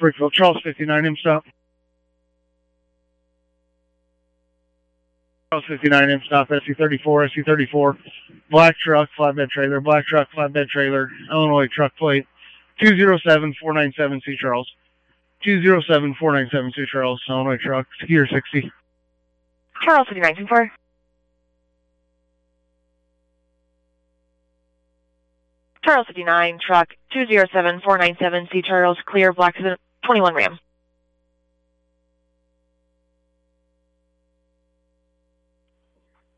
Brickville, Charles 59, M stop. Charles 59, M stop, SC34, SC34. Black truck, flatbed trailer, Illinois truck plate, 207-497 C. Charles. 207-497 C. Charles, Illinois truck, skier 60. Charles 59, 4. Charles 59, truck 207-497 C. Charles, clear, black 21 Ram.